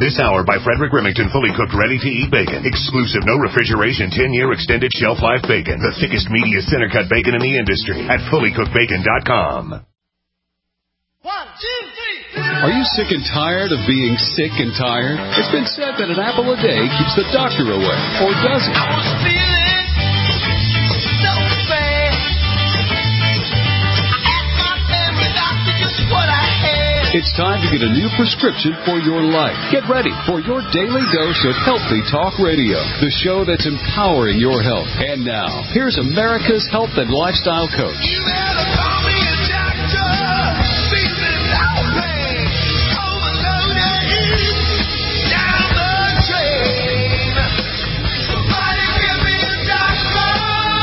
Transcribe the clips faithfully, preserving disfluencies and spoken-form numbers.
This hour by Frederick Remington, fully cooked, ready-to-eat bacon. Exclusive, no refrigeration, ten-year extended shelf life bacon. The thickest, meatiest center-cut bacon in the industry at fully cooked bacon dot com. One, two, three. Are you sick and tired of being sick and tired? It's been said that an apple a day keeps the doctor away. Or does it? I was feeling so bad. I asked my family doctor just what I had. It's time to get a new prescription for your life. Get ready for your daily dose of Healthy Talk Radio, the show that's empowering your health. And now, here's America's health and lifestyle coach. You better call me a doctor. Feeling no pain. Overloaded. Down the drain. Somebody give me a doctor.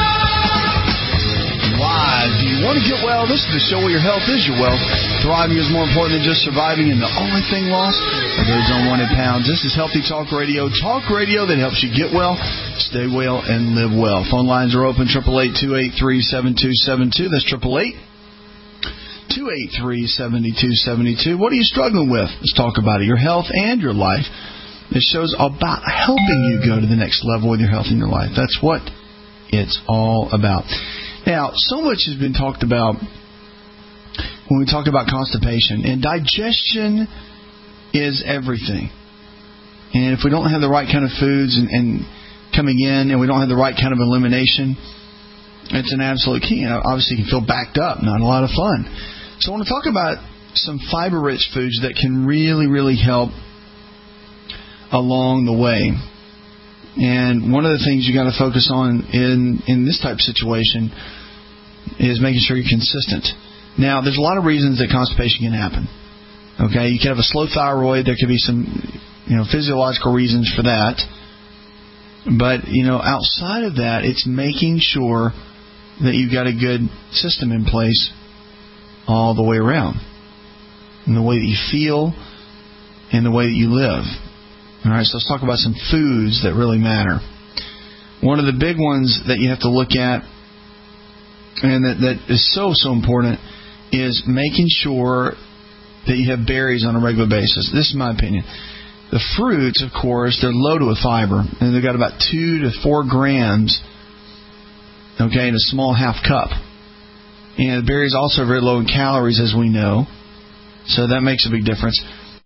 Why? Do you want to get well? This is the show where your health is your wealth. Thriving is more important than just surviving, and the only thing lost are those unwanted pounds. This is Healthy Talk Radio. Talk radio that helps you get well, stay well, and live well. Phone lines are open, eight eight eight, two eight three, seven two seven two. That's eight eight eight, two eight three, seven two seven two. What are you struggling with? Let's talk about it. Your health and your life. This show's about helping you go to the next level with your health and your life. That's what it's all about. Now, so much has been talked about when we talk about constipation, and digestion is everything. And if we don't have the right kind of foods and, and coming in, and we don't have the right kind of elimination, it's an absolute key. And obviously, you can feel backed up, not a lot of fun. So I want to talk about some fiber-rich foods that can really, really help along the way. And one of the things you got to focus on in, in this type of situation is making sure you're consistent. Now, there's a lot of reasons that constipation can happen. Okay, you can have a slow thyroid. There could be some, you know, physiological reasons for that. But, you know, outside of that, it's making sure that you've got a good system in place all the way around. In the way that you feel and the way that you live. All right, so let's talk about some foods that really matter. One of the big ones that you have to look at, and that, that is so, so important, is making sure that you have berries on a regular basis. This is my opinion. The fruits, of course, they're loaded with fiber, and they've got about two to four grams, okay, in a small half cup. And the berries also are very low in calories, as we know, so that makes a big difference.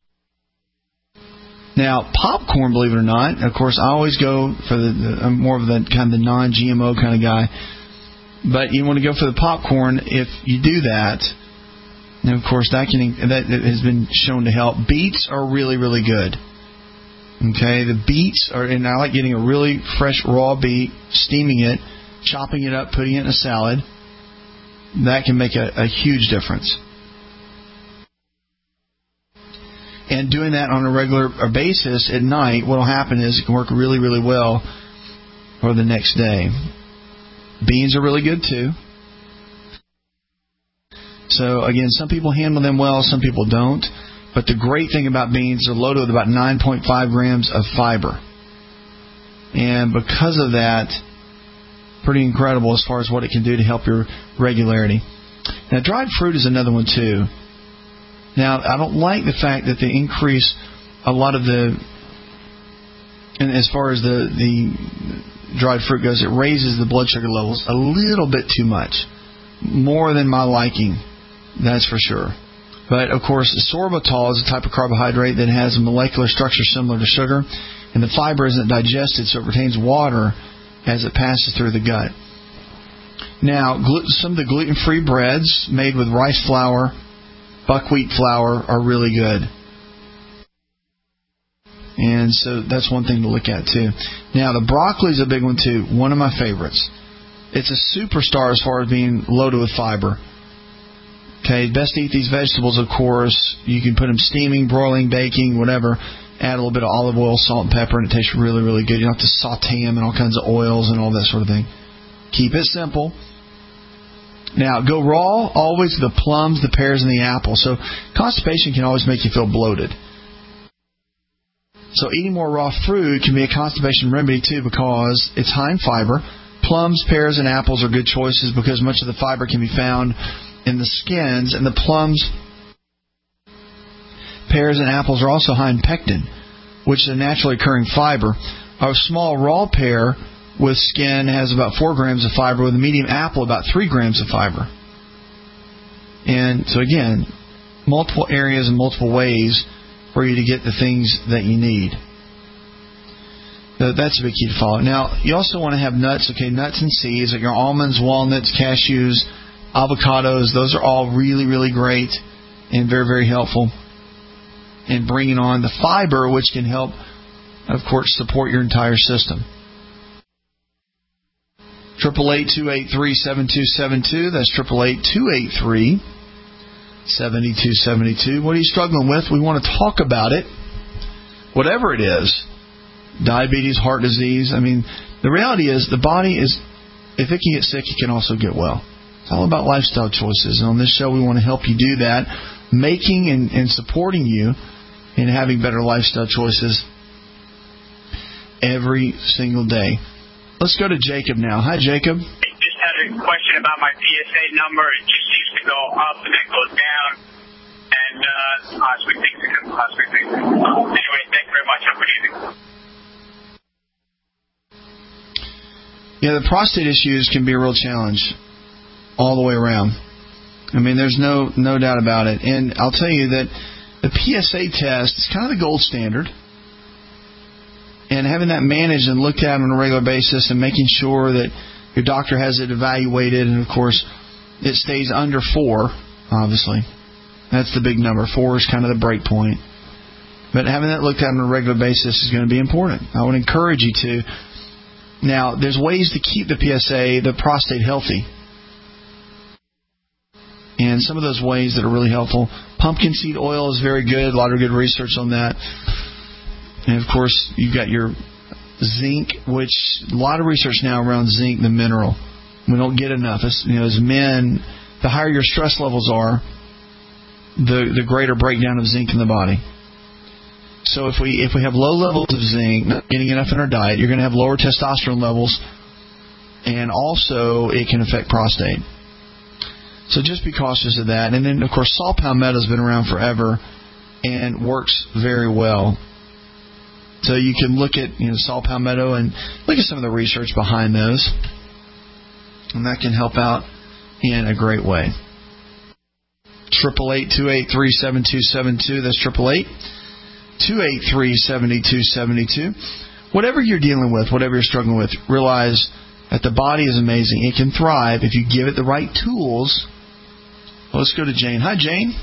Now, popcorn, believe it or not, of course, I always go for the, the I'm more of the kind of the non-G M O kind of guy. But you want to go for the popcorn. If you do that, and of course that can that has been shown to help. Beets are really, really good. Okay, the beets are, and I like getting a really fresh raw beet, steaming it, chopping it up, putting it in a salad. That can make a, a huge difference. And doing that on a regular basis at night, what will happen is it can work really, really well for the next day. Beans are really good too. So again, some people handle them well, some people don't. But the great thing about beans, they're loaded with about nine point five grams of fiber. And because of that, pretty incredible as far as what it can do to help your regularity. Now, dried fruit is another one too. Now, I don't like the fact that they increase a lot of the, and as far as the, the dried fruit goes, it raises the blood sugar levels a little bit too much. More than my liking, that's for sure. But, of course, sorbitol is a type of carbohydrate that has a molecular structure similar to sugar, and the fiber isn't digested, so it retains water as it passes through the gut. Now, some of the gluten-free breads made with rice flour, buckwheat flour are really good. And so that's one thing to look at, too. Now, the broccoli is a big one, too. One of my favorites. It's a superstar as far as being loaded with fiber. Okay, best to eat these vegetables, of course. You can put them steaming, broiling, baking, whatever. Add a little bit of olive oil, salt, and pepper, and it tastes really, really good. You don't have to saute them in all kinds of oils and all that sort of thing. Keep it simple. Now, go raw, always the plums, the pears, and the apples. So constipation can always make you feel bloated. So eating more raw fruit can be a constipation remedy, too, because it's high in fiber. Plums, pears, and apples are good choices because much of the fiber can be found in the skins, and the plums, pears, and apples are also high in pectin, which is a naturally occurring fiber. A small raw pear with skin has about four grams of fiber, with a medium apple about three grams of fiber. And so again, multiple areas and multiple ways for you to get the things that you need. That's a big key to follow. Now, you also want to have nuts. Okay, nuts and seeds, like your almonds, walnuts, cashews, avocados. Those are all really, really great and very, very helpful in bringing on the fiber, which can help, of course, support your entire system. Triple eight two eight three seven two seven two. That's triple eight two eight three seven two seven two. What are you struggling with? We want to talk about it. Whatever it is. Diabetes, heart disease. I mean, the reality is the body is, if it can get sick, it can also get well. It's all about lifestyle choices. And on this show, we want to help you do that, making and, and supporting you in having better lifestyle choices every single day. Let's go to Jacob now. Hi, Jacob. I just had a question about my P S A number. It just seems to go up and then goes down. And uh, possibly things and possibly things. Uh, anyway, thank you very much. Have a good evening. Yeah, the prostate issues can be a real challenge all the way around. I mean, there's no no doubt about it. And I'll tell you that the P S A test is kind of the gold standard. And having that managed and looked at on a regular basis and making sure that your doctor has it evaluated, and, of course, it stays under four, obviously. That's the big number. Four is kind of the break point. But having that looked at on a regular basis is going to be important. I would encourage you to. Now, there's ways to keep the P S A, the prostate, healthy. And some of those ways that are really helpful. Pumpkin seed oil is very good. A lot of good research on that. And, of course, you've got your zinc, which a lot of research now around zinc, the mineral. We don't get enough. As, you know, as men, the higher your stress levels are, the the greater breakdown of zinc in the body. So if we if we have low levels of zinc, not getting enough in our diet, you're going to have lower testosterone levels, and also it can affect prostate. So just be cautious of that. And then, of course, saw palmetto has been around forever and works very well. So you can look at, you know, saw palmetto and look at some of the research behind those, and that can help out in a great way. Triple eight two eight three seven two seven two. That's triple eight two eight three seven two seven two. Whatever you're dealing with, whatever you're struggling with, realize that the body is amazing. It can thrive if you give it the right tools. Well, let's go to Jane. Hi, Jane.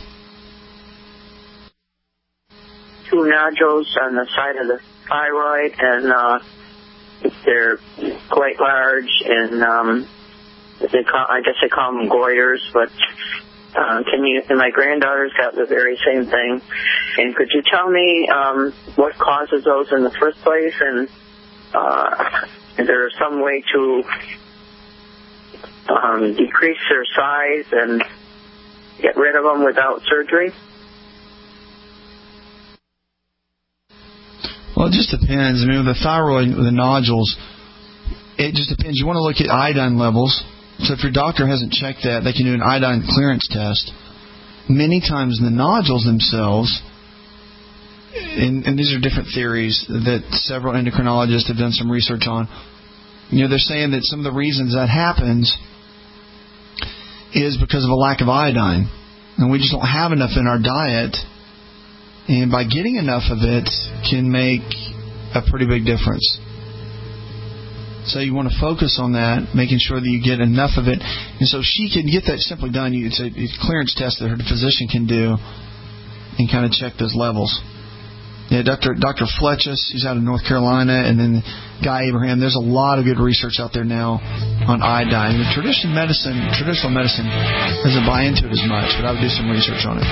Two nodules on the side of the thyroid, and uh, they're quite large, and um, they call, I guess they call them goiters, but uh, can you? And my granddaughter's got the very same thing. And could you tell me um, what causes those in the first place, and uh, is there some way to um, decrease their size and get rid of them without surgery? Well, it just depends. I mean, with the thyroid, with the nodules, it just depends. You want to look at iodine levels. So if your doctor hasn't checked that, they can do an iodine clearance test. Many times the nodules themselves, and, and these are different theories that several endocrinologists have done some research on, you know, they're saying that some of the reasons that happens is because of a lack of iodine. And we just don't have enough in our diet. And by getting enough of it can make a pretty big difference. So you want to focus on that, making sure that you get enough of it. And so she can get that simply done. It's a clearance test that her physician can do and kind of check those levels. Yeah, Doctor Doctor Fletchus, he's out of North Carolina, and then Guy Abraham. There's a lot of good research out there now on iodine. The traditional medicine, traditional medicine doesn't buy into it as much, but I would do some research on it.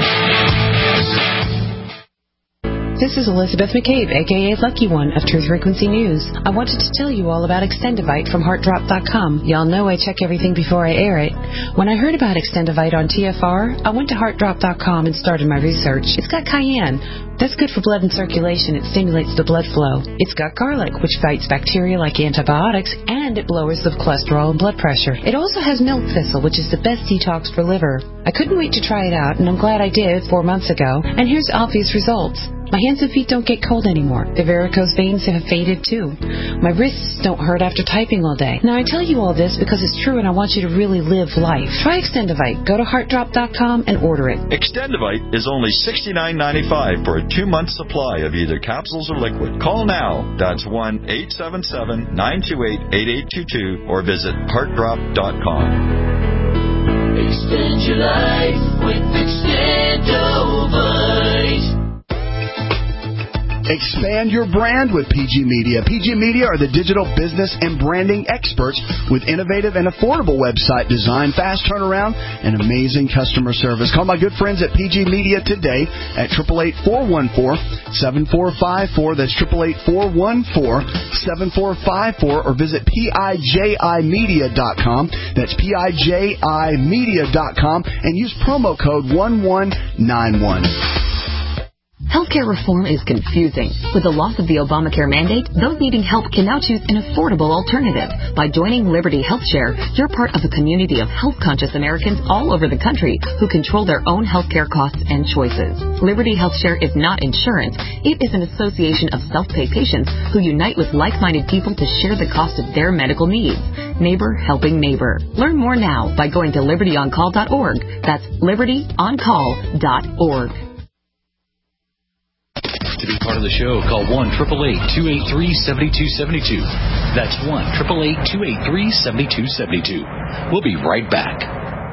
This is Elizabeth McCabe, a k a. Lucky One of Truth Frequency News. I wanted to tell you all about Extendivite from Heart Drop dot com. Y'all know I check everything before I air it. When I heard about Extendivite on T F R, I went to Heart Drop dot com and started my research. It's got cayenne. That's good for blood and circulation. It stimulates the blood flow. It's got garlic, which fights bacteria like antibiotics, and it lowers the cholesterol and blood pressure. It also has milk thistle, which is the best detox for liver. I couldn't wait to try it out, and I'm glad I did four months ago. And here's obvious results. My hands and feet don't get cold anymore. The varicose veins have faded too. My wrists don't hurt after typing all day. Now, I tell you all this because it's true and I want you to really live life. Try Extendivite. Go to heart drop dot com and order it. Extendivite is only sixty-nine ninety-five for a two-month supply of either capsules or liquid. Call now. That's one eight seven seven, nine two eight, eight eight two two or visit heart drop dot com. Extend your life with Extendivite. Expand your brand with P G Media. P G Media are the digital business and branding experts with innovative and affordable website design, fast turnaround, and amazing customer service. Call my good friends at P G Media today at eight eight eight, four one four, seven four five four. That's eight eight eight, four one four, seven four five four. Or visit piji media dot com. That's piji media dot com and use promo code one one nine one. Healthcare reform is confusing. With the loss of the Obamacare mandate, those needing help can now choose an affordable alternative. By joining Liberty HealthShare, you're part of a community of health-conscious Americans all over the country who control their own healthcare costs and choices. Liberty HealthShare is not insurance. It is an association of self-pay patients who unite with like-minded people to share the cost of their medical needs. Neighbor helping neighbor. Learn more now by going to liberty on call dot org. That's liberty on call dot org. To be part of the show, call one eight eight eight, two eight three, seven two seven two. That's one eight eight eight, two eight three, seven two seven two. We'll be right back.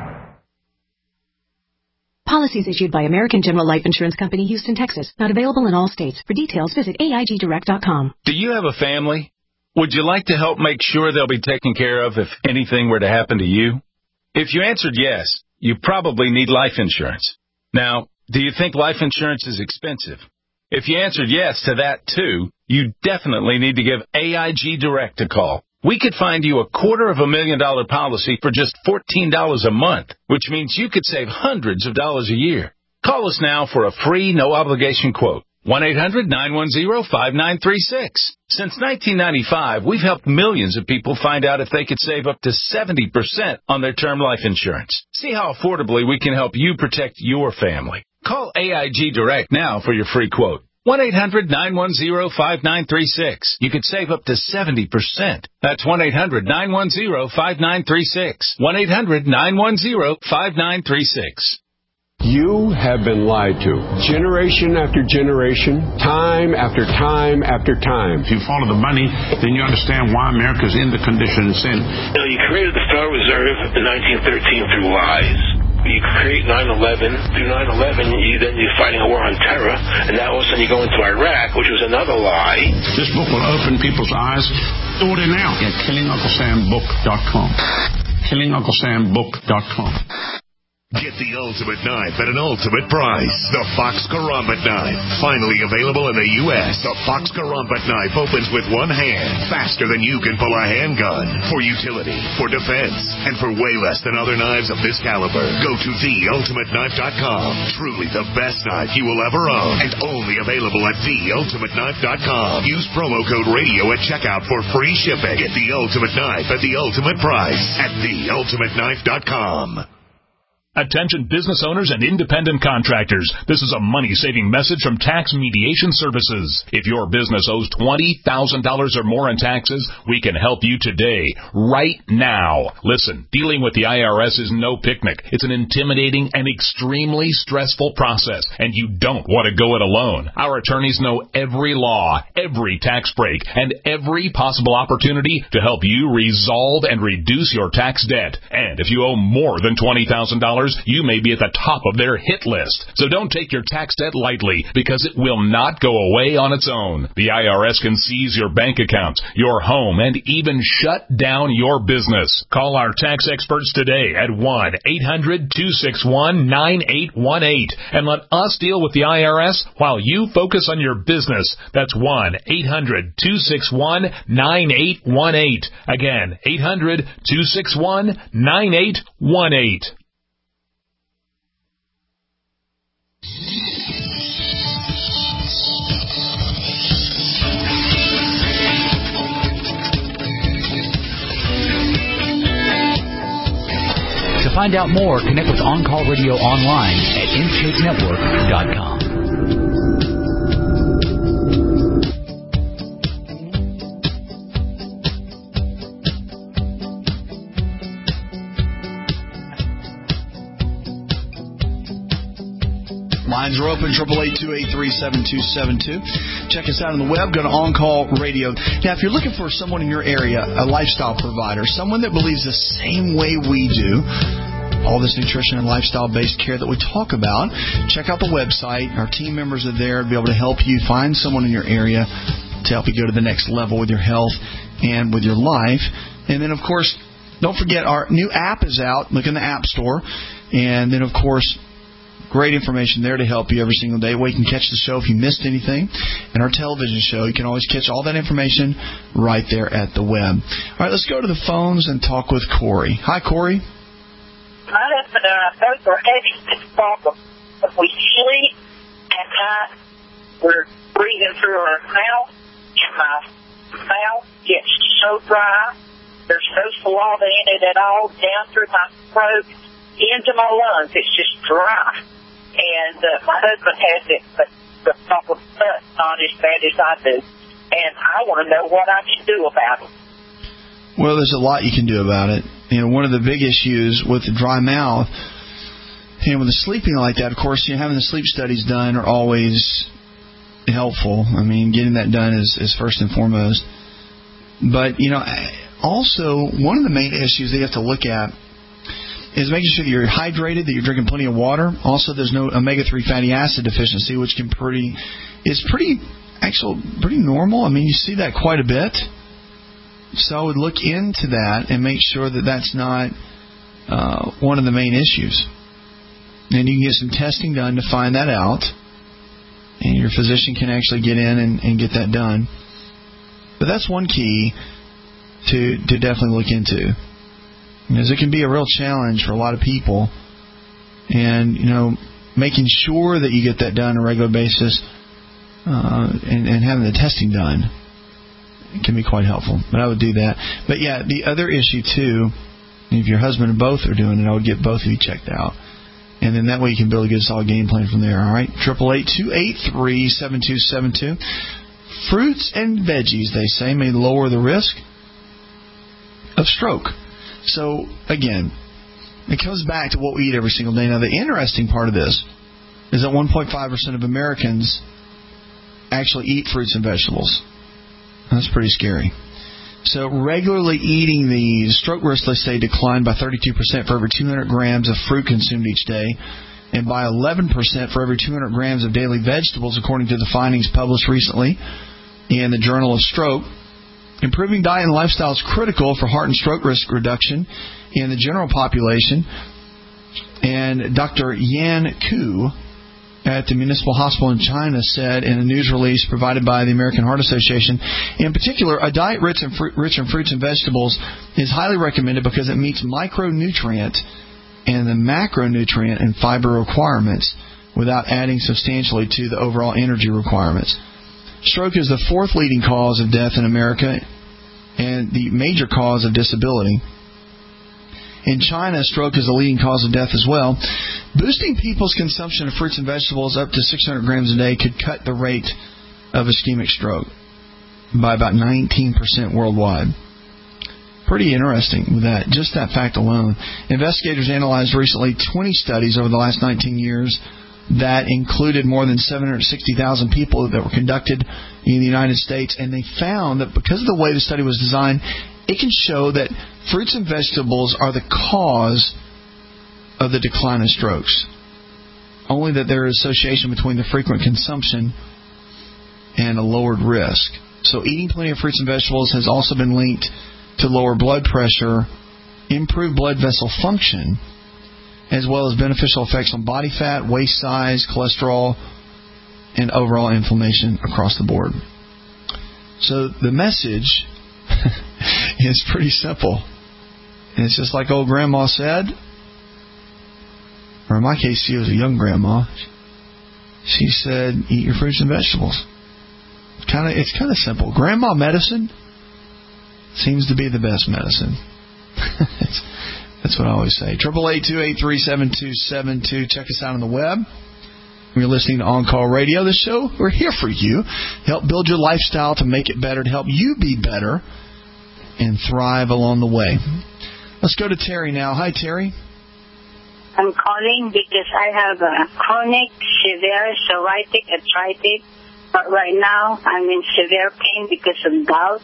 Policies issued by American General Life Insurance Company, Houston, Texas. Not available in all states. For details, visit A I G direct dot com. Do you have a family? Would you like to help make sure they'll be taken care of if anything were to happen to you? If you answered yes, you probably need life insurance. Now, do you think life insurance is expensive? If you answered yes to that, too, you definitely need to give A I G Direct a call. We could find you a quarter of a million dollar policy for just fourteen dollars a month, which means you could save hundreds of dollars a year. Call us now for a free, no-obligation quote. one eight hundred, nine one zero, five nine three six. Since nineteen ninety-five, we've helped millions of people find out if they could save up to seventy percent on their term life insurance. See how affordably we can help you protect your family. Call A I G Direct now for your free quote. one eight hundred, nine one zero, five nine three six. You could save up to seventy percent. That's one eight hundred, nine one zero, five nine three six. one eight hundred, nine one zero, five nine three six. You have been lied to. Generation after generation, time after time after time. If you follow the money, then you understand why America's in the condition it's in. You know, you created the Federal Reserve in nineteen thirteen through lies. You create nine eleven. Through nine eleven, you, then you're fighting a war on terror, and now all of a sudden you go into Iraq, which was another lie. This book will open people's eyes. Order now at killing uncle sam book dot com. killing uncle sam book dot com. Get the ultimate knife at an ultimate price. The Fox Karambit knife. Finally available in the U S The Fox Karambit knife opens with one hand, faster than you can pull a handgun. For utility, for defense, and for way less than other knives of this caliber. Go to the ultimate knife dot com. Truly the best knife you will ever own. And only available at the ultimate knife dot com. Use promo code radio at checkout for free shipping. Get the ultimate knife at the ultimate price at the ultimate knife dot com. Attention business owners and independent contractors. This is a money-saving message from Tax Mediation Services. If your business owes twenty thousand dollars or more in taxes, we can help you today, right now. Listen, dealing with the I R S is no picnic. It's an intimidating and extremely stressful process, and you don't want to go it alone. Our attorneys know every law, every tax break, and every possible opportunity to help you resolve and reduce your tax debt. And if you owe more than twenty thousand dollars, you may be at the top of their hit list. So don't take your tax debt lightly, because it will not go away on its own. The I R S can seize your bank accounts, your home, and even shut down your business. Call our tax experts today at one eight hundred, two six one, nine eight one eight and let us deal with the I R S while you focus on your business. That's one eight hundred, two six one, nine eight one eight. Again, eight hundred, two six one, nine eight one eight. To find out more, connect with On Call Radio online at intake network dot com. lines are open, eight eight eight, two eight three, seven two seven two. Check us out on the web. Go to On Call Radio. Now, if you're looking for someone in your area, a lifestyle provider, someone that believes the same way we do, all this nutrition and lifestyle-based care that we talk about, check out the website. Our team members are there to be able to help you find someone in your area to help you go to the next level with your health and with your life. And then, of course, don't forget our new app is out. Look in the App Store. And then, of course, great information there to help you every single day. Where you can catch the show if you missed anything. And our television show, you can always catch all that information right there at the web. All right, let's go to the phones and talk with Corey. Hi, Corey. My husband and I both are having this problem. If we sleep at night, we're breathing through our mouth, and my mouth gets so dry. There's no saliva in it at all, down through my throat, into my lungs. It's just dry. And uh, my husband has it, but the problem is not as bad as I do. And I want to know what I can do about it. Well, there's a lot you can do about it. You know, one of the big issues with the dry mouth and with the sleeping like that, of course, you know, having the sleep studies done are always helpful. I mean, getting that done is, is first and foremost. But, you know, also, one of the main issues that you have to look at is making sure that you're hydrated, that you're drinking plenty of water. Also, there's no omega three fatty acid deficiency, which can pretty is pretty actually pretty normal. I mean, you see that quite a bit. So I would look into that and make sure that that's not uh, one of the main issues. And you can get some testing done to find that out. And your physician can actually get in and, and get that done. But that's one key to to definitely look into, because it can be a real challenge for a lot of people. And, you know, making sure that you get that done on a regular basis uh, and, and having the testing done can be quite helpful. But I would do that. But, yeah, the other issue, too, if your husband and both are doing it, I would get both of you checked out. And then that way you can build a good solid game plan from there, all right? eight eight eight, two eight three, seven two seven two. Fruits and veggies, they say, may lower the risk of stroke. So, again, it comes back to what we eat every single day. Now, the interesting part of this is that one point five percent of Americans actually eat fruits and vegetables. That's pretty scary. So regularly eating these, stroke risk, they say, declined by thirty-two percent for every two hundred grams of fruit consumed each day, and by eleven percent for every two hundred grams of daily vegetables, according to the findings published recently in the Journal of Stroke. Improving diet and lifestyle is critical for heart and stroke risk reduction in the general population. And Doctor Yan Ku at the Municipal Hospital in China said in a news release provided by the American Heart Association, in particular, a diet rich in, fr- rich in fruits and vegetables is highly recommended because it meets micronutrient and the macronutrient and fiber requirements without adding substantially to the overall energy requirements. Stroke is the fourth leading cause of death in America and the major cause of disability. In China, stroke is the leading cause of death as well. Boosting people's consumption of fruits and vegetables up to six hundred grams a day could cut the rate of ischemic stroke by about nineteen percent worldwide. Pretty interesting with that, just that fact alone. Investigators analyzed recently twenty studies over the last nineteen years that included more than seven hundred sixty thousand people that were conducted in the United States, and they found that because of the way the study was designed, it can show that fruits and vegetables are the cause of the decline in strokes. Only that there is association between the frequent consumption and a lowered risk. So eating plenty of fruits and vegetables has also been linked to lower blood pressure, improved blood vessel function, as well as beneficial effects on body fat, waist size, cholesterol, and overall inflammation across the board. So the message is pretty simple. And it's just like old grandma said, or in my case, she was a young grandma. She said, eat your fruits and vegetables. Kind of, it's kind of simple. Grandma medicine seems to be the best medicine. That's what I always say. eight eight eight, two eight three, seven two seven two. Check us out on the web. You're listening to On Call Radio. The show, we're here for you. Help build your lifestyle to make it better, to help you be better and thrive along the way. Let's go to Terry now. Hi, Terry. I'm calling because I have a chronic severe psoriatic arthritis, but right now I'm in severe pain because of gout.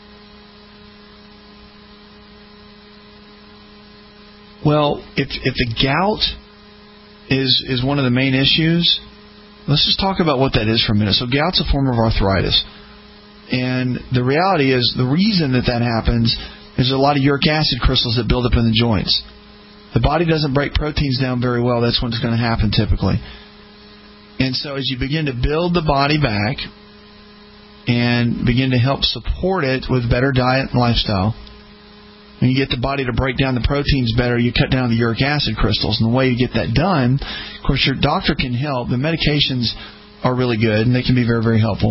Well, if if the gout is is one of the main issues, let's just talk about what that is for a minute. So gout's a form of arthritis. And the reality is the reason that that happens is a lot of uric acid crystals that build up in the joints. The body doesn't break proteins down very well. That's when it's going to happen typically. And so as you begin to build the body back and begin to help support it with better diet and lifestyle, when you get the body to break down the proteins better, you cut down the uric acid crystals. And the way you get that done, of course, your doctor can help. The medications are really good, and they can be very, very helpful.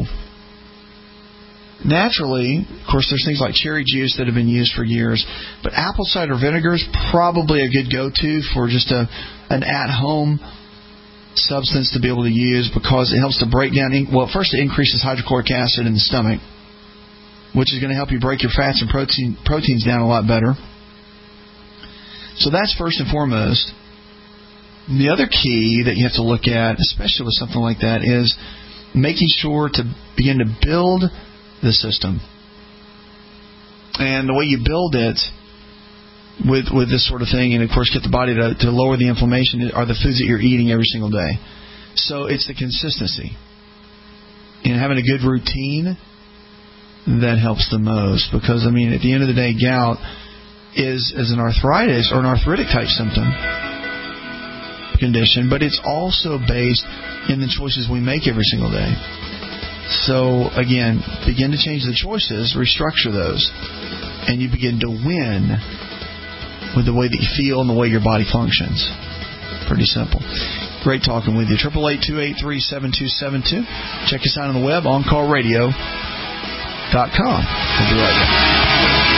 Naturally, of course, there's things like cherry juice that have been used for years, but apple cider vinegar is probably a good go-to for just a an at-home substance to be able to use because it helps to break down, well, first it increases hydrochloric acid in the stomach, which is going to help you break your fats and protein, proteins down a lot better. So that's first and foremost. And the other key that you have to look at, especially with something like that, is making sure to begin to build the system. And the way you build it with with this sort of thing, and of course get the body to, to lower the inflammation, are the foods that you're eating every single day. So it's the consistency. And having a good routine, that helps the most. Because, I mean, at the end of the day, gout is, is an arthritis or an arthritic type symptom condition, but it's also based in the choices we make every single day. So, again, begin to change the choices, restructure those, and you begin to win with the way that you feel and the way your body functions. Pretty simple. Great talking with you. eight eight eight, two eight three, seven two seven two. Check us out on the web, on call radio dot com. We'll be right back.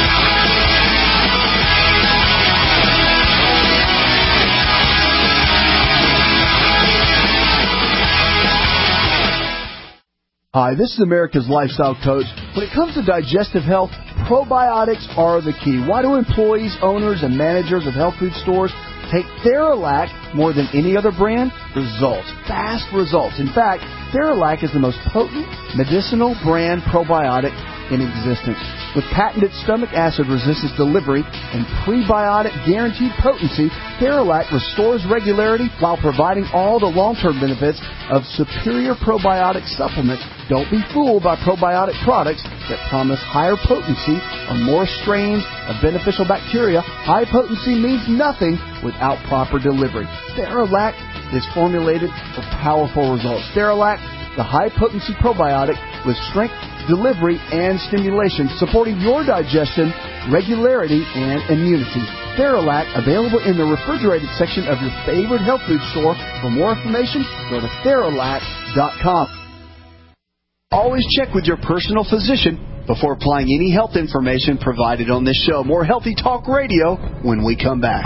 Hi, this is America's Lifestyle Coach. When it comes to digestive health, probiotics are the key. Why do employees, owners, and managers of health food stores take Theralac more than any other brand? Results. Fast results. In fact, Theralac is the most potent medicinal brand probiotic in existence. With patented stomach acid resistance delivery and prebiotic guaranteed potency, Theralac restores regularity while providing all the long-term benefits of superior probiotic supplements. Don't be fooled by probiotic products that promise higher potency or more strains of beneficial bacteria. High potency means nothing without proper delivery. Theralac is formulated for powerful results. Theralac, the high-potency probiotic with strength, delivery, and stimulation, supporting your digestion, regularity, and immunity. Theralac, available in the refrigerated section of your favorite health food store. For more information, go to Theralac dot com. Always check with your personal physician before applying any health information provided on this show. More Healthy Talk Radio when we come back.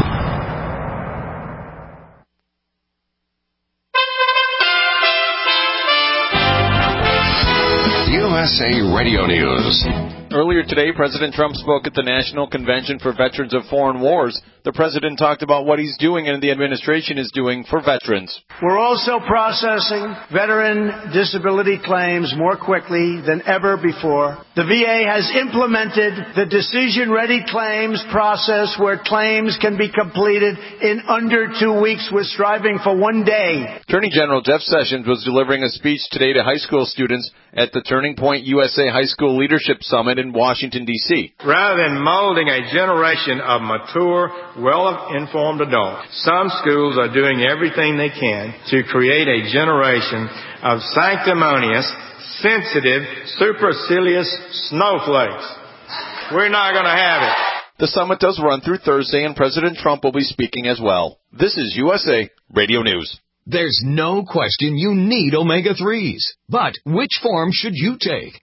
U S A Radio News. Earlier today, President Trump spoke at the National Convention for Veterans of Foreign Wars. The president talked about what he's doing and the administration is doing for veterans. We're also processing veteran disability claims more quickly than ever before. The V A has implemented the decision-ready claims process where claims can be completed in under two weeks. We're striving for one day. Attorney General Jeff Sessions was delivering a speech today to high school students at the Turning Point U S A High School Leadership Summit in Washington, D C Rather than molding a generation of mature, well-informed adults, some schools are doing everything they can to create a generation of sanctimonious, sensitive, supercilious snowflakes. We're not going to have it. The summit does run through Thursday, and President Trump will be speaking as well. This is U S A Radio News. There's no question you need omega threes. But which form should you take?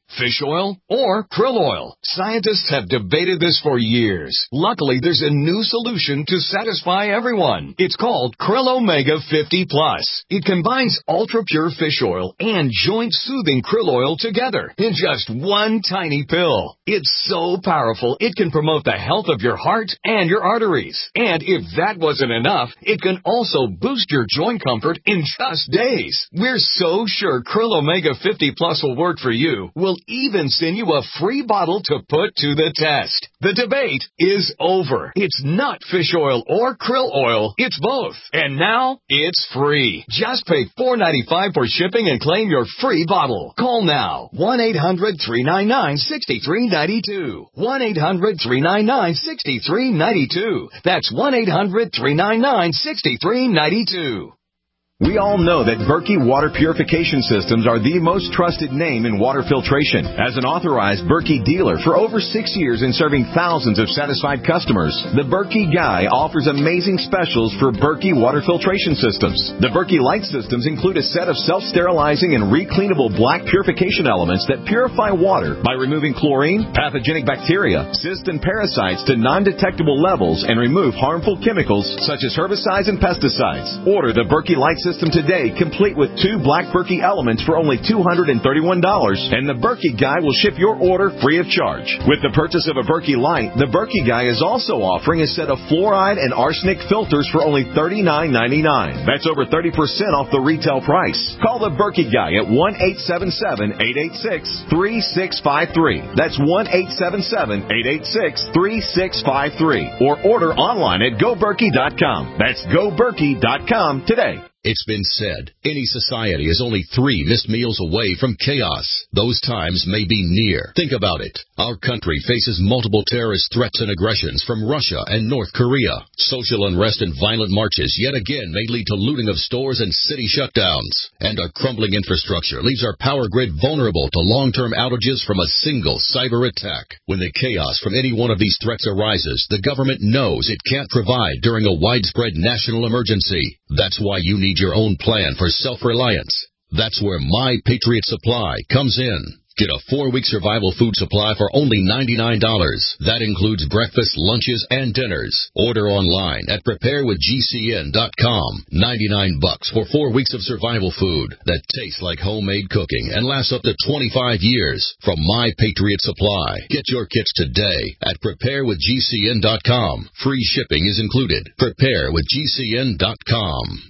Fish oil or krill oil? Scientists have debated this for years. Luckily, there's a new solution to satisfy everyone. It's called Krill Omega fifty plus. It combines ultra-pure fish oil and joint-soothing krill oil together in just one tiny pill. It's so powerful, it can promote the health of your heart and your arteries. And if that wasn't enough, it can also boost your joint comfort in just days. We're so sure Krill Omega fifty plus will work for you. We'll even send you a free bottle to put to the test. The debate is over. It's not fish oil or krill oil. It's both. And now it's free. Just pay four dollars and ninety-five cents for shipping and claim your free bottle. Call now. one eight hundred three nine nine six three nine two. one eight hundred three nine nine six three nine two. That's one eight hundred three nine nine six three nine two. We all know that Berkey Water Purification Systems are the most trusted name in water filtration. As an authorized Berkey dealer for over six years and serving thousands of satisfied customers, the Berkey Guy offers amazing specials for Berkey Water Filtration Systems. The Berkey Light Systems include a set of self-sterilizing and recleanable black purification elements that purify water by removing chlorine, pathogenic bacteria, cysts, and parasites to non-detectable levels and remove harmful chemicals such as herbicides and pesticides. Order the Berkey Light Systems System today, complete with two black Berkey elements for only two hundred thirty-one dollars, and the Berkey Guy will ship your order free of charge. With the purchase of a Berkey Light, the Berkey Guy is also offering a set of fluoride and arsenic filters for only thirty-nine ninety-nine. That's over thirty percent off the retail price. Call the Berkey Guy at one eight seven seven, eight eight six, three six five three. That's one eight seven seven, eight eight six, three six five three. Or order online at go berkey dot com. That's go berkey dot com today. It's been said, any society is only three missed meals away from chaos. Those times may be near. Think about it. Our country faces multiple terrorist threats and aggressions from Russia and North Korea. Social unrest and violent marches yet again may lead to looting of stores and city shutdowns. And our crumbling infrastructure leaves our power grid vulnerable to long-term outages from a single cyber attack. When the chaos from any one of these threats arises, the government knows it can't provide during a widespread national emergency. That's why you need your own plan for self-reliance. That's where My Patriot Supply comes in. Get a four-week survival food supply for only ninety-nine dollars. That includes breakfast, lunches, and dinners. Order online at prepare with G C N dot com. ninety-nine bucks for four weeks of survival food that tastes like homemade cooking and lasts up to twenty-five years from My Patriot Supply. Get your kits today at prepare with G C N dot com. Free shipping is included. prepare with G C N dot com.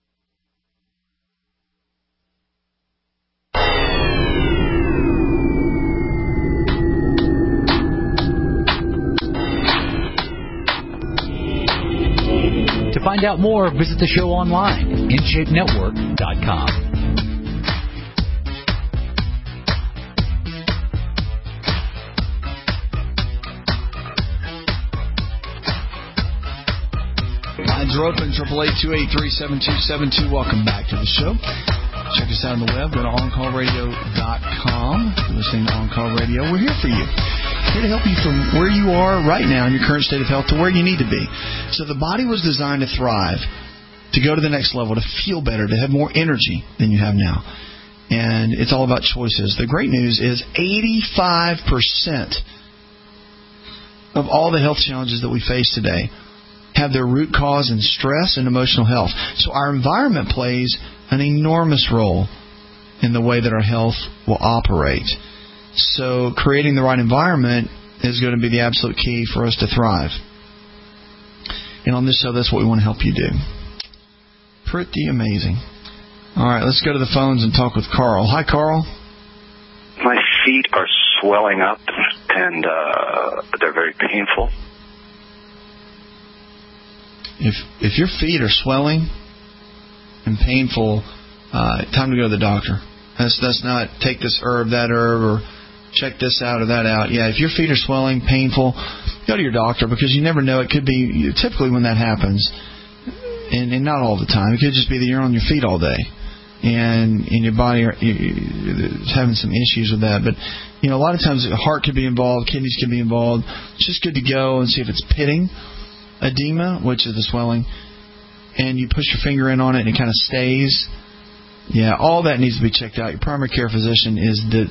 To find out more, visit the show online at in shape network dot com. Lines are open, triple eight two eight three seven two seven two. Welcome back to the show. Check us out on the web. Go to on call radio dot com. You're listening to On Call Radio. We're here for you. Here to help you from where you are right now in your current state of health to where you need to be. So the body was designed to thrive, to go to the next level, to feel better, to have more energy than you have now. And it's all about choices. The great news is eighty-five percent of all the health challenges that we face today have their root cause in stress and emotional health. So our environment plays an enormous role in the way that our health will operate. So creating the right environment is going to be the absolute key for us to thrive. And on this show, that's what we want to help you do. Pretty amazing. All right, let's go to the phones and talk with Carl. Hi, Carl. My feet are swelling up, and uh, they're very painful. If if your feet are swelling and painful, uh, time to go to the doctor. That's that's not take this herb, that herb, or check this out or that out. Yeah, if your feet are swelling, painful, go to your doctor, because you never know. It could be typically when that happens, and, and not all the time. It could just be that you're on your feet all day, and and your body are, is having some issues with that. But you know, a lot of times the heart could be involved, kidneys can be involved. It's just good to go and see if it's pitting edema, which is the swelling, and you push your finger in on it and it kind of stays. Yeah, all that needs to be checked out. Your primary care physician is the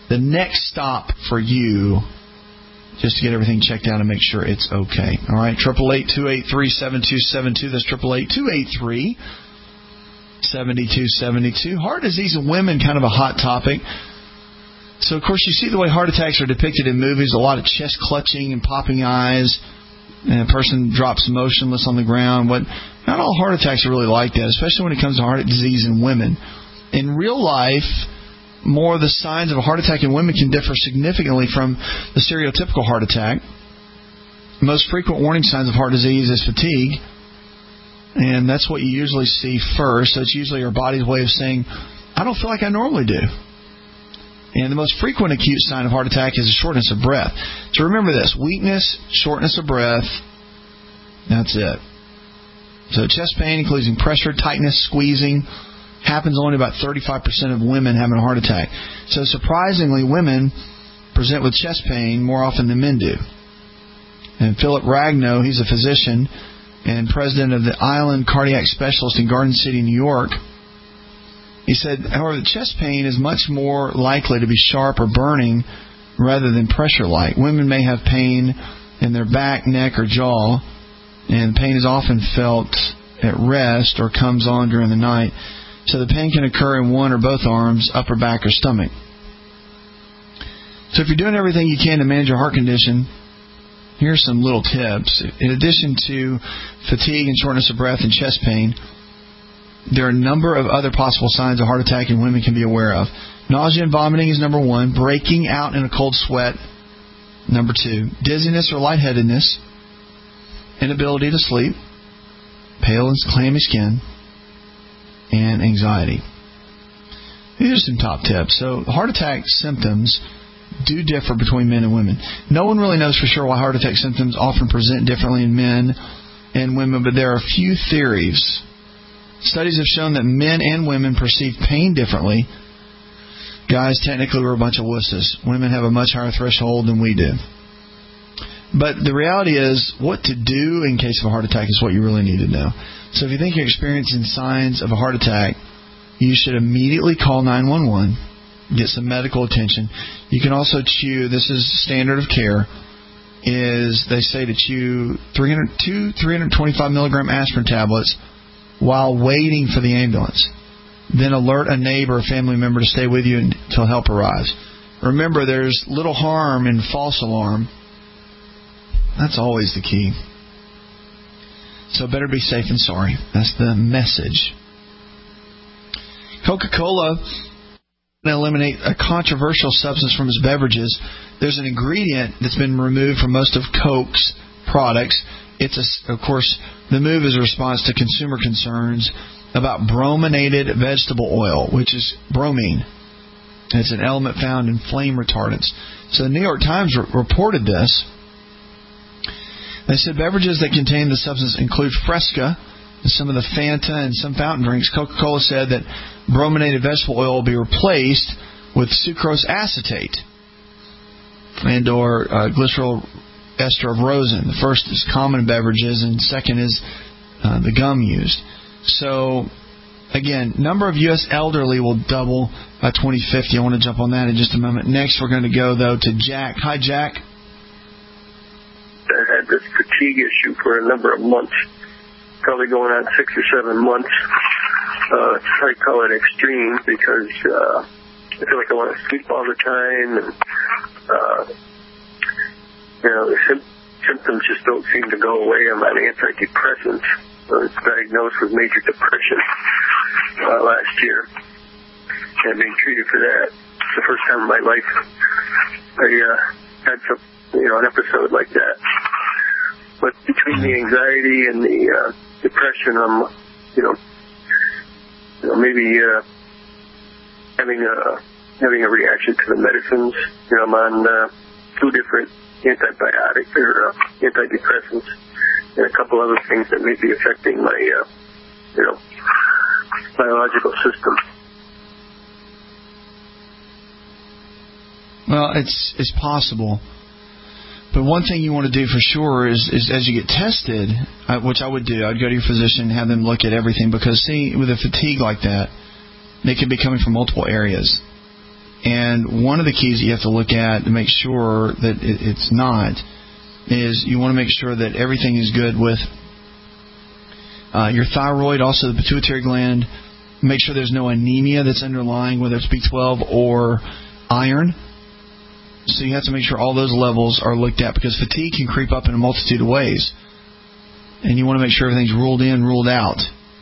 the next stop for you, just to get everything checked out and make sure it's okay. All right, eight eight eight, two eight three, seven two seven two. That's eight eight eight, two eight three, seven two seven two. Heart disease in women, kind of a hot topic. So, of course, you see the way heart attacks are depicted in movies, a lot of chest clutching and popping eyes, and a person drops motionless on the ground. But not all heart attacks are really like that, especially when it comes to heart disease in women. In real life, more of the signs of a heart attack in women can differ significantly from the stereotypical heart attack. Most frequent warning signs of heart disease is fatigue, and that's what you usually see first. So it's usually our body's way of saying, I don't feel like I normally do. And the most frequent acute sign of heart attack is a shortness of breath. So remember this, weakness, shortness of breath, that's it. So chest pain, including pressure, tightness, squeezing, happens only about thirty-five percent of women having a heart attack. So surprisingly, women present with chest pain more often than men do. And Philip Ragnow, he's a physician and president of the Island Cardiac Specialist in Garden City, New York. He said, however, the chest pain is much more likely to be sharp or burning rather than pressure-like. Women may have pain in their back, neck, or jaw, and pain is often felt at rest or comes on during the night. So the pain can occur in one or both arms, upper back, or stomach. So if you're doing everything you can to manage your heart condition, here's some little tips. In addition to fatigue and shortness of breath and chest pain, there are a number of other possible signs of heart attack in women can be aware of. Nausea and vomiting is number one. Breaking out in a cold sweat, number two. Dizziness or lightheadedness. Inability to sleep. Pale and clammy skin. And anxiety. These are some top tips. So heart attack symptoms do differ between men and women. No one really knows for sure why heart attack symptoms often present differently in men and women, but there are a few theories. Studies have shown that men and women perceive pain differently. Guys, technically, we're a bunch of wusses. Women have a much higher threshold than we do. But the reality is, what to do in case of a heart attack is what you really need to know. So if you think you're experiencing signs of a heart attack, you should immediately call nine one one, get some medical attention. You can also chew, this is standard of care, is they say to chew three hundred, two three hundred twenty-five milligram aspirin tablets while waiting for the ambulance. Then alert a neighbor or family member to stay with you until help arrives. Remember, there's little harm in false alarm. That's always the key. So better be safe than sorry. That's the message. Coca-Cola to eliminate a controversial substance from its beverages. There's an ingredient that's been removed from most of Coke's products. It's, a, of course, the move is a response to consumer concerns about brominated vegetable oil, which is bromine. It's an element found in flame retardants. So the New York Times re- reported this. They said beverages that contain the substance include Fresca, some of the Fanta, and some fountain drinks. Coca-Cola said that brominated vegetable oil will be replaced with sucrose acetate and or uh, glycerol ester of rosin. The first is common in beverages, and second is uh, the gum used. So, again, number of U S elderly will double by twenty fifty. I want to jump on that in just a moment. Next, we're going to go, though, to Jack. Hi, Jack. I had this fatigue issue for a number of months, probably going on six or seven months. Uh, I call it extreme because uh, I feel like I want to sleep all the time, and uh, you know the sim- symptoms just don't seem to go away. I'm on antidepressants. I was diagnosed with major depression uh, last year, and being treated for that. It's the first time in my life I uh, had some, you know, an episode like that. But between the anxiety and the uh, depression, I'm, you know, you know, maybe uh, having a having a reaction to the medicines. You know, I'm on uh, two different antibiotic or uh, antidepressants and a couple other things that may be affecting my, uh, you know, biological system. Well, it's it's possible. But one thing you want to do for sure is, is as you get tested, uh, which I would do, I'd go to your physician and have them look at everything, because see, with a fatigue like that, it can be coming from multiple areas. And one of the keys that you have to look at to make sure that it, it's not is you want to make sure that everything is good with uh, your thyroid, also the pituitary gland. Make sure there's no anemia that's underlying, whether it's B twelve or iron. So you have to make sure all those levels are looked at, because fatigue can creep up in a multitude of ways. And you want to make sure everything's ruled in, ruled out.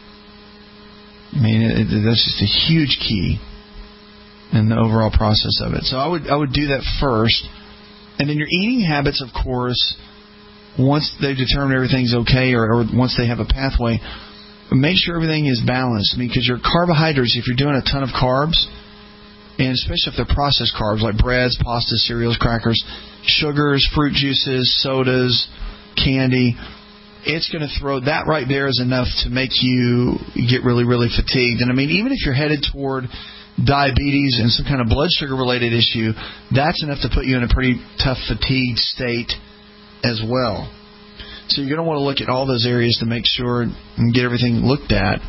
I mean, it, it, that's just a huge key in the overall process of it. So I would I would do that first. And then your eating habits, of course, once they've determined everything's okay, or, or once they have a pathway, make sure everything is balanced. I mean, because your carbohydrates, if you're doing a ton of carbs, and especially if they're processed carbs like breads, pasta, cereals, crackers, sugars, fruit juices, sodas, candy, it's going to throw that right there is enough to make you get really, really fatigued. And I mean, even if you're headed toward diabetes and some kind of blood sugar related issue, that's enough to put you in a pretty tough fatigued state as well. So you're going to want to look at all those areas to make sure and get everything looked at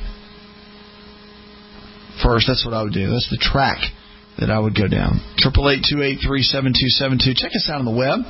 first. That's what I would do. That's the track that I would go down. eight eight eight, two eight three, seven two seven two. Check us out on the web.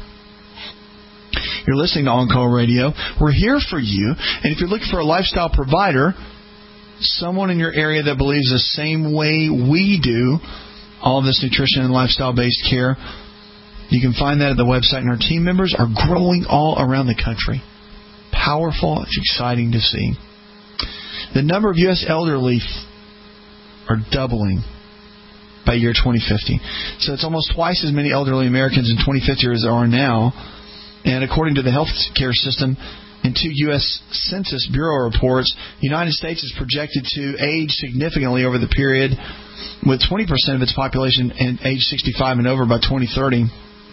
You're listening to On Call Radio. We're here for you. And if you're looking for a lifestyle provider, someone in your area that believes the same way we do, all of this nutrition and lifestyle-based care, you can find that at the website. And our team members are growing all around the country. Powerful. It's exciting to see. The number of U S elderly are doubling by year twenty fifty. So it's almost twice as many elderly Americans in twenty fifty as there are now. And according to the health care system, in two U S Census Bureau reports, the United States is projected to age significantly over the period, with twenty percent of its population age sixty-five and over by twenty thirty.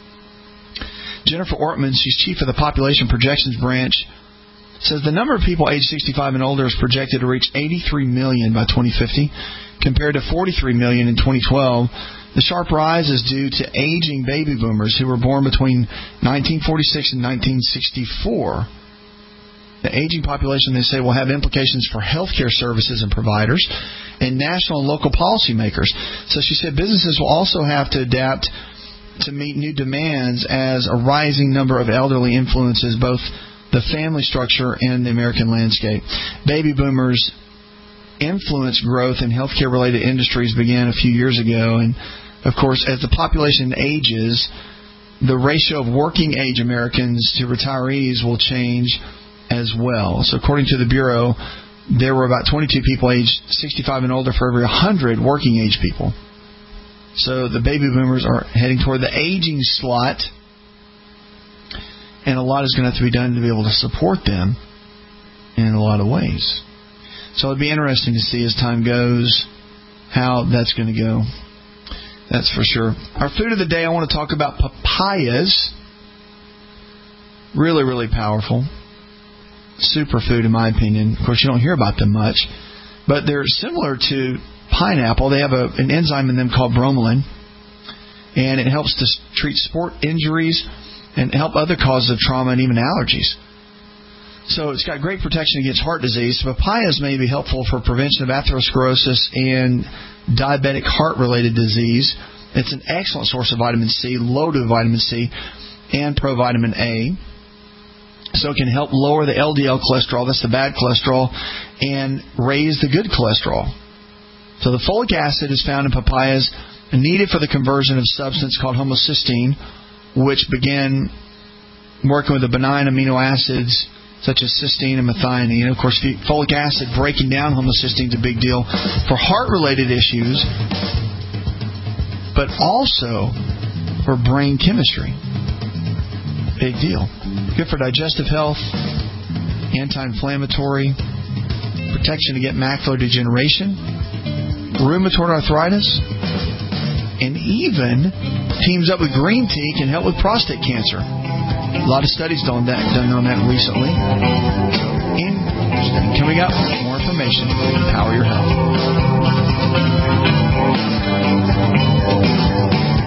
Jennifer Ortman, she's chief of the Population Projections Branch, says the number of people age sixty-five and older is projected to reach eighty-three million by twenty fifty, compared to forty-three million in twenty twelve. The sharp rise is due to aging baby boomers who were born between nineteen forty-six and nineteen sixty-four. The aging population, they say, will have implications for healthcare services and providers and national and local policymakers. So she said businesses will also have to adapt to meet new demands as a rising number of elderly influences both the family structure and the American landscape. Baby boomers influence growth in healthcare-related industries began a few years ago. And, of course, as the population ages, the ratio of working-age Americans to retirees will change as well. So according to the Bureau, there were about twenty-two people aged sixty-five and older for every one hundred working-age people. So the baby boomers are heading toward the aging slot, and a lot is going to have to be done to be able to support them in a lot of ways. So it'd be interesting to see as time goes how that's going to go. That's for sure. Our food of the day, I want to talk about papayas. Really, really powerful. Superfood, in my opinion. Of course, you don't hear about them much. But they're similar to pineapple. They have a, an enzyme in them called bromelain. And it helps to treat sport injuries and help other causes of trauma and even allergies. So it's got great protection against heart disease. Papayas may be helpful for prevention of atherosclerosis and diabetic heart-related disease. It's an excellent source of vitamin C, loaded with vitamin C, and provitamin A. So it can help lower the L D L cholesterol, that's the bad cholesterol, and raise the good cholesterol. So the folic acid is found in papayas, needed for the conversion of a substance called homocysteine, which began working with the benign amino acids such as cysteine and methionine. Of course, folic acid breaking down homocysteine is a big deal for heart-related issues, but also for brain chemistry. Big deal. Good for digestive health, anti-inflammatory, protection against macular degeneration, rheumatoid arthritis, and even teams up with green tea can help with prostate cancer. A lot of studies done that done on that recently. And coming up, more information to empower your health. Who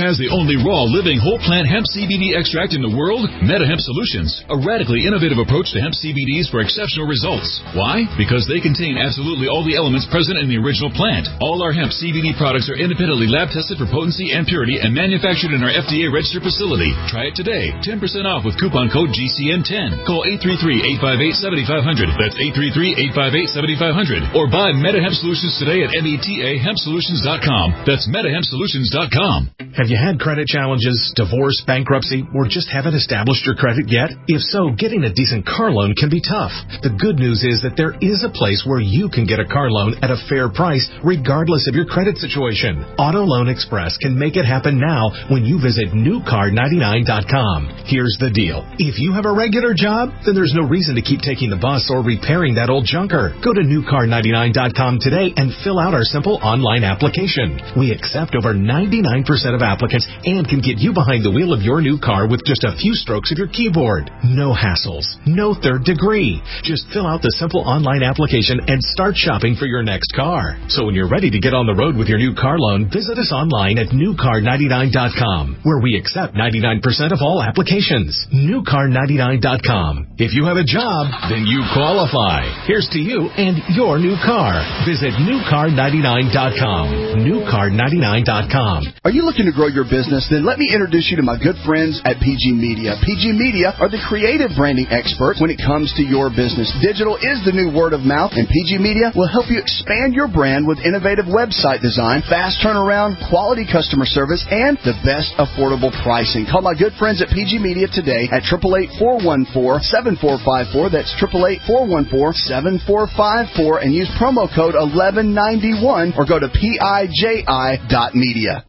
has the only raw, living, whole plant hemp C B D extract in the world? MetaHemp Solutions, a radically innovative approach to hemp C B Ds for exceptional results. Why? Because they contain absolutely all the elements present in the original plant. All our hemp C B D products are independently lab tested for potency and purity and manufactured in our F D A registered facility. Try it today. ten percent off with coupon code G C N ten. Call eight three three, eight five eight, seven five zero zero. That's eight three three, eight five eight, seven five zero zero. Or buy MetaHemp Solutions today at meta hemp solutions dot com. That's meta hemp solutions dot com. Have you had credit challenges, divorce, bankruptcy, or just haven't established your credit yet? If so, getting a decent car loan can be tough. The good news is that there is a place where you can get a car loan at a fair price, regardless of your credit situation. Auto Loan Express can make it happen now when you visit new car ninety-nine dot com. Here's the deal. If you have a regular job, then there's no reason to keep taking the bus or repairing that old junker. Go to new car ninety-nine dot com today and fill out our simple online application. We accept over ninety-nine percent of applicants and can get you behind the wheel of your new car with just a few strokes of your keyboard. No hassles, no third degree. Just fill out the simple online application and start shopping for your next car. So when you're ready to get on the road with your new car loan, visit us online at new car ninety-nine dot com, where we accept ninety-nine percent of all applications. new car ninety-nine dot com. If you have a job, then you qualify. Here's to you and your new car. Visit new car ninety-nine dot com. new car ninety-nine dot com. Are you looking to grow your business? Then let me introduce you to my good friends at P G Media. P G Media are the creative branding experts when it comes to your business. Digital is the new word of mouth, and P G Media will help you expand your brand with innovative website design, fast turnaround, quality customer service, and the best affordable pricing. Call my good friends at P G Media today at eight eight eight, four one four, seven four five four. That's eight eight eight, four one four, seven four five four, and use promo code eleven ninety-one or go to P I J I dot media.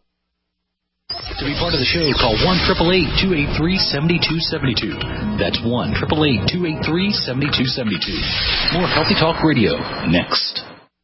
To be part of the show, call one eight eight eight, two eight three, seven two seven two. That's one eight eight eight, two eight three, seven two seven two. More Healthy Talk Radio next.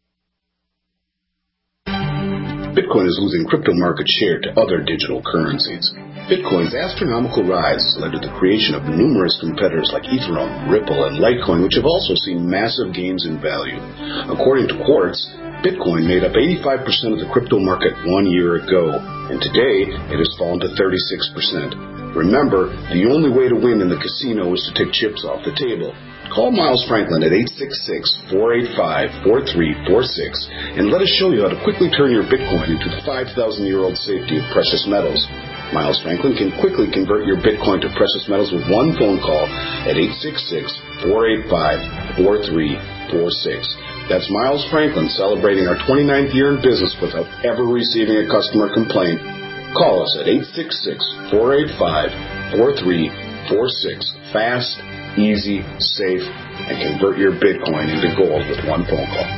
Bitcoin is losing crypto market share to other digital currencies. Bitcoin's astronomical rise has led to the creation of numerous competitors like Ethereum, Ripple, and Litecoin, which have also seen massive gains in value. According to Quartz, Bitcoin made up eighty-five percent of the crypto market one year ago, and today it has fallen to thirty-six percent. Remember, the only way to win in the casino is to take chips off the table. Call Miles Franklin at eight six six, four eight five, four three four six and let us show you how to quickly turn your Bitcoin into the five thousand year old safety of precious metals. Miles Franklin can quickly convert your Bitcoin to precious metals with one phone call at eight six six, four eight five, four three four six. That's Miles Franklin celebrating our twenty-ninth year in business without ever receiving a customer complaint. Call us at eight six six, four eight five, four three four six. Fast, easy, safe, and convert your Bitcoin into gold with one phone call.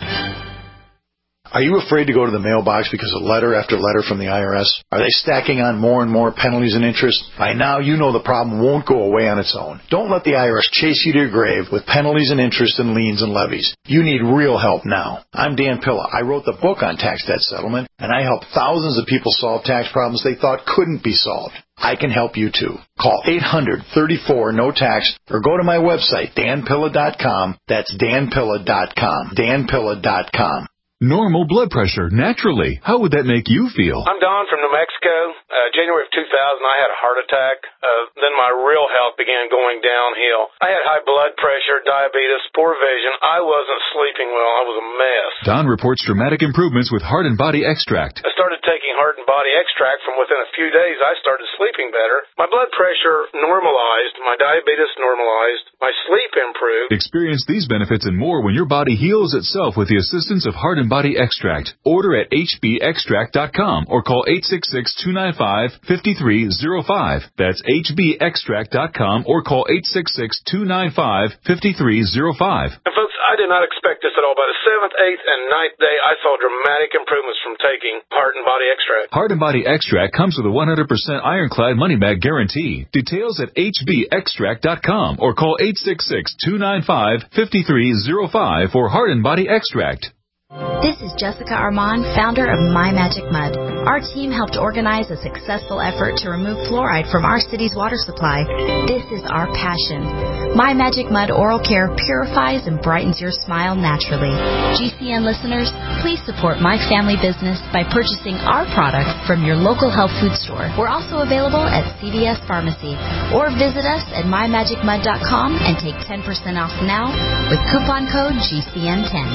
Are you afraid to go to the mailbox because of letter after letter from the I R S? Are they stacking on more and more penalties and interest? By now, you know the problem won't go away on its own. Don't let the I R S chase you to your grave with penalties and interest and liens and levies. You need real help now. I'm Dan Pilla. I wrote the book on tax debt settlement, and I helped thousands of people solve tax problems they thought couldn't be solved. I can help you too. Call eight hundred, thirty-four, no tax or go to my website, dan pilla dot com. That's dan pilla dot com. dan pilla dot com. Normal blood pressure, naturally. How would that make you feel? I'm Don from New Mexico. Uh, January of two thousand, I had a heart attack. Uh, then my real health began going downhill. I had high blood pressure, diabetes, poor vision. I wasn't sleeping well. I was a mess. Don reports dramatic improvements with Heart and Body Extract. I started taking Heart and Body Extract. From within a few days, I started sleeping better. My blood pressure normalized. My diabetes normalized. My sleep improved. Experience these benefits and more when your body heals itself with the assistance of Heart and Body Extract. Order at h b extract dot com or call eight six six, two nine five, five three zero five. That's h b extract dot com or call eight six six, two nine five, five three zero five. And folks, I did not expect this at all. By the seventh, eighth, and ninth day, I saw dramatic improvements from taking Heart and Body Extract. Heart and Body Extract comes with a one hundred percent ironclad money-back guarantee. Details at h b extract dot com or call eight six six, two nine five, five three zero five for Heart and Body Extract. This is Jessica Armand, founder of My Magic Mud. Our team helped organize a successful effort to remove fluoride from our city's water supply. This is our passion. My Magic Mud Oral Care purifies and brightens your smile naturally. G C N listeners, please support my family business by purchasing our product from your local health food store. We're also available at C V S Pharmacy, or visit us at my magic mud dot com and take ten percent off now with coupon code G C N ten.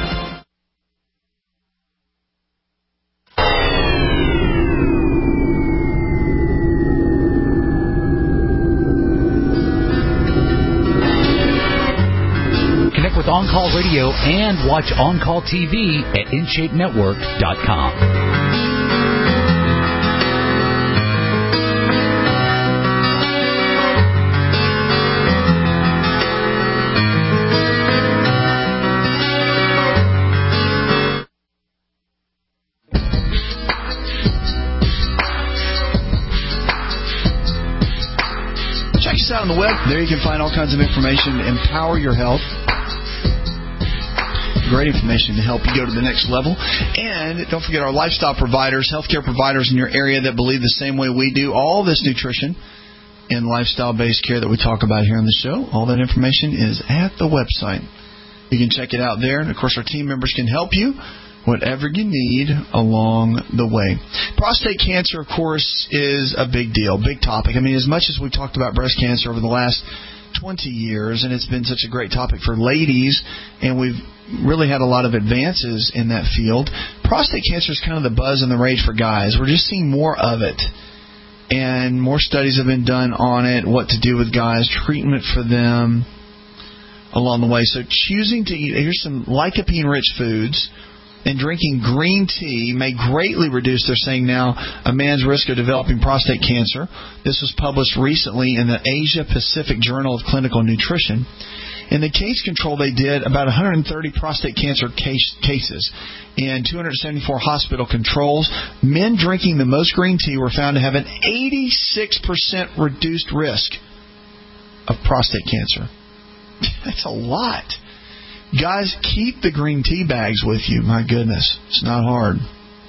With On-Call Radio and watch On-Call T V at in shape network dot com. Check us out on the web. There you can find all kinds of information to empower your health. Great information to help you go to the next level. And don't forget our lifestyle providers, healthcare providers in your area that believe the same way we do. All this nutrition and lifestyle-based care that we talk about here on the show, all that information is at the website. You can check it out there. And, of course, our team members can help you whatever you need along the way. Prostate cancer, of course, is a big deal, big topic. I mean, as much as we've talked about breast cancer over the last twenty years, and it's been such a great topic for ladies, and we've really had a lot of advances in that field. Prostate cancer is kind of the buzz and the rage for guys. We're just seeing more of it, and more studies have been done on it, what to do with guys, treatment for them along the way. So choosing to eat, here's some lycopene-rich foods, and drinking green tea may greatly reduce, they're saying now, a man's risk of developing prostate cancer. This was published recently in the Asia Pacific Journal of Clinical Nutrition. In the case control, they did about one hundred thirty prostate cancer case, cases in two hundred seventy-four hospital controls. Men drinking the most green tea were found to have an eighty-six percent reduced risk of prostate cancer. That's a lot. Guys, keep the green tea bags with you. My goodness, it's not hard.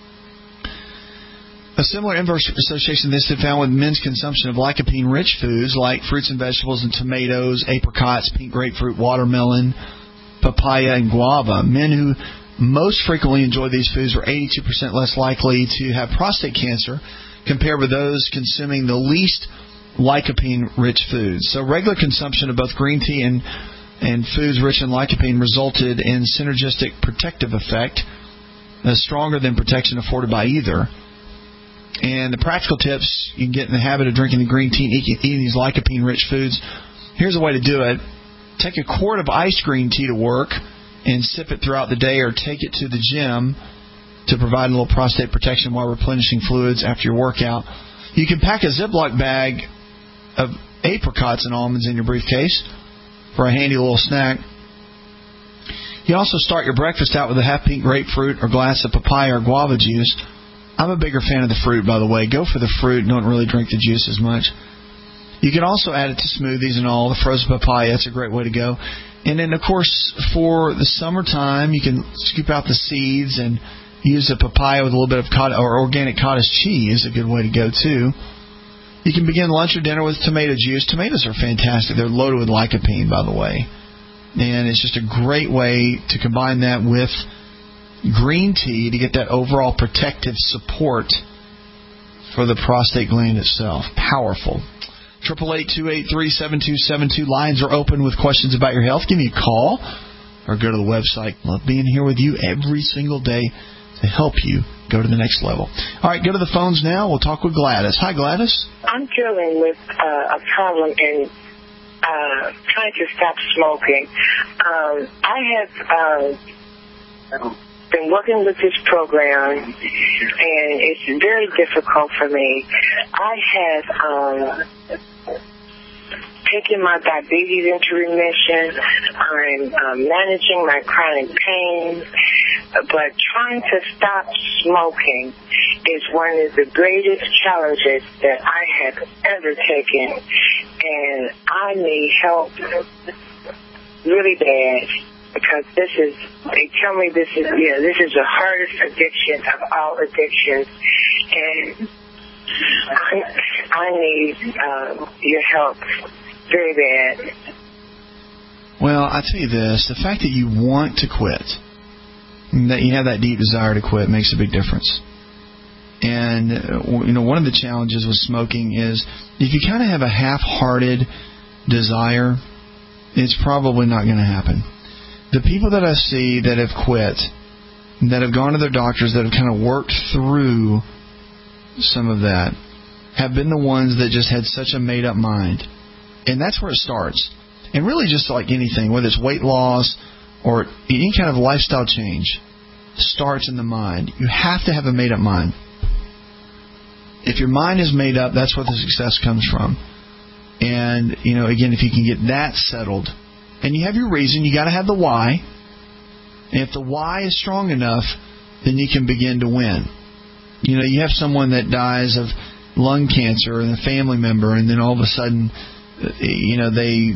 A similar inverse association this has found with men's consumption of lycopene-rich foods like fruits and vegetables and tomatoes, apricots, pink grapefruit, watermelon, papaya, and guava. Men who most frequently enjoy these foods were eighty-two percent less likely to have prostate cancer compared with those consuming the least lycopene-rich foods. So regular consumption of both green tea and and foods rich in lycopene resulted in synergistic protective effect, uh, stronger than protection afforded by either. And the practical tips, you can get in the habit of drinking the green tea and eating these lycopene-rich foods. Here's a way to do it. Take a quart of iced green tea to work and sip it throughout the day, or take it to the gym to provide a little prostate protection while replenishing fluids after your workout. You can pack a Ziploc bag of apricots and almonds in your briefcase for a handy little snack. You also start your breakfast out with a half pink grapefruit or glass of papaya or guava juice. I'm a bigger fan of the fruit, by the way. Go for the fruit and don't really drink the juice as much. You can also add it to smoothies and all. The frozen papaya, that's a great way to go. And then, of course, for the summertime, you can scoop out the seeds and use a papaya with a little bit of cottage, or organic cottage cheese, a good way to go, too. You can begin lunch or dinner with tomato juice. Tomatoes are fantastic. They're loaded with lycopene, by the way. And it's just a great way to combine that with green tea to get that overall protective support for the prostate gland itself. Powerful. eight eight eight, two eight three, seven two seven two. Lines are open with questions about your health. Give me a call or go to the website. Love being here with you every single day to help you go to the next level. All right, go to the phones now. We'll talk with Gladys. Hi, Gladys. I'm dealing with uh, a problem in uh, trying to stop smoking. Um, I have uh, been working with this program, and it's very difficult for me. I have um, taken my diabetes into remission. I'm um, managing my chronic pain. But trying to stop smoking is one of the greatest challenges that I have ever taken. And I need help really bad. because this is, they tell me this is, yeah, this is the hardest addiction of all addictions, and I, I need uh, your help very bad. Well, I tell you this, the fact that you want to quit, that you have that deep desire to quit, makes a big difference. And, uh, you know, one of the challenges with smoking is if you kind of have a half-hearted desire, it's probably not going to happen. The people that I see that have quit, that have gone to their doctors, that have kind of worked through some of that, have been the ones that just had such a made-up mind. And that's where it starts. And really just like anything, whether it's weight loss or any kind of lifestyle change, starts in the mind. You have to have a made-up mind. If your mind is made up, that's where the success comes from. And, you know, again, if you can get that settled, and you have your reason, you got to have the why. And if the why is strong enough, then you can begin to win. You know, you have someone that dies of lung cancer and a family member, and then all of a sudden, you know, they,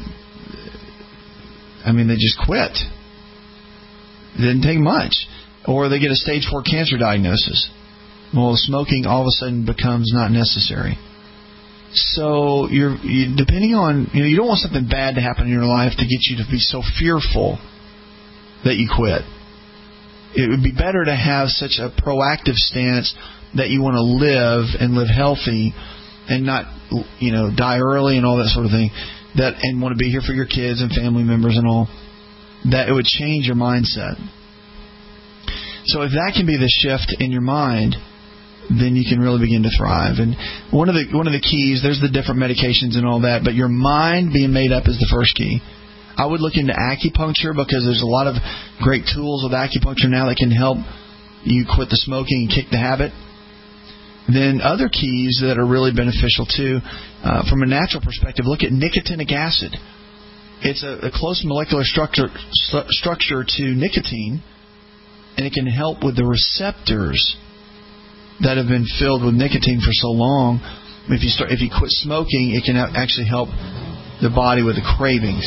I mean, they just quit. It didn't take much. Or they get a stage four cancer diagnosis. Well, smoking all of a sudden becomes not necessary. So you're you, depending on, you know, you don't want something bad to happen in your life to get you to be so fearful that you quit. It would be better to have such a proactive stance that you want to live and live healthy and not, you know, die early and all that sort of thing, that and want to be here for your kids and family members and all, that it would change your mindset. So if that can be the shift in your mind, then you can really begin to thrive. And one of the one of the keys, there's the different medications and all that, but your mind being made up is the first key. I would look into acupuncture because there's a lot of great tools with acupuncture now that can help you quit the smoking and kick the habit. Then other keys that are really beneficial too, uh, from a natural perspective, look at nicotinic acid. It's a, a close molecular structure st- structure to nicotine, and it can help with the receptors that have been filled with nicotine for so long. If you start, if you quit smoking, it can actually help the body with the cravings.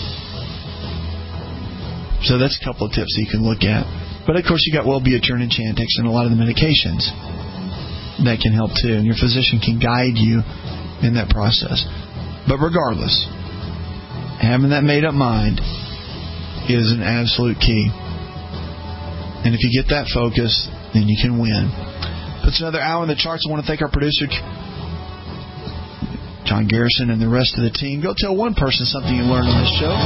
So that's a couple of tips that you can look at. But of course, you got Wellbutrin and Chantix and a lot of the medications that can help too, and your physician can guide you in that process. But regardless, having that made up mind is an absolute key. And if you get that focus, then you can win. It's another hour in the charts. I want to thank our producer, John Garrison, and the rest of the team. Go tell one person something you learned on this show.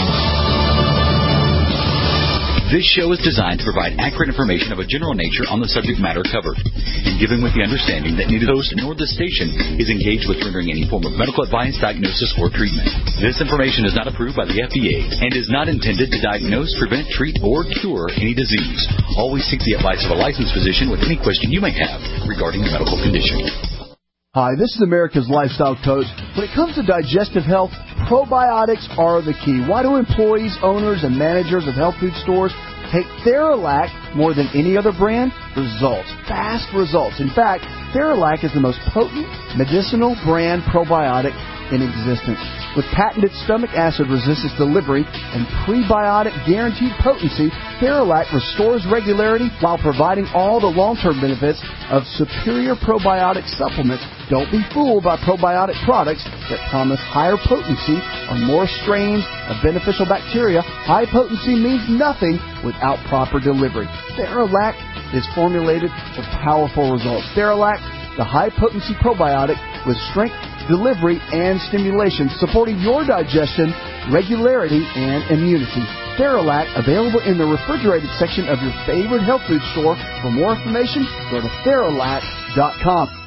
This show is designed to provide accurate information of a general nature on the subject matter covered, and given with the understanding that neither the host nor the station is engaged with rendering any form of medical advice, diagnosis, or treatment. This information is not approved by the F D A and is not intended to diagnose, prevent, treat, or cure any disease. Always seek the advice of a licensed physician with any question you may have regarding a medical condition. Hi, this is America's Lifestyle Coach. When it comes to digestive health, probiotics are the key. Why do employees, owners, and managers of health food stores take Theralac more than any other brand? Results. Fast results. In fact, Theralac is the most potent medicinal brand probiotic in existence. With patented stomach acid resistance delivery and prebiotic guaranteed potency, Theralac restores regularity while providing all the long-term benefits of superior probiotic supplements. Don't be fooled by probiotic products that promise higher potency or more strains of beneficial bacteria. High potency means nothing without proper delivery. Theralac is formulated for powerful results. Theralac, the high-potency probiotic with strength, delivery, and stimulation, supporting your digestion, regularity, and immunity. Theralac, available in the refrigerated section of your favorite health food store. For more information, go to Theralac dot com.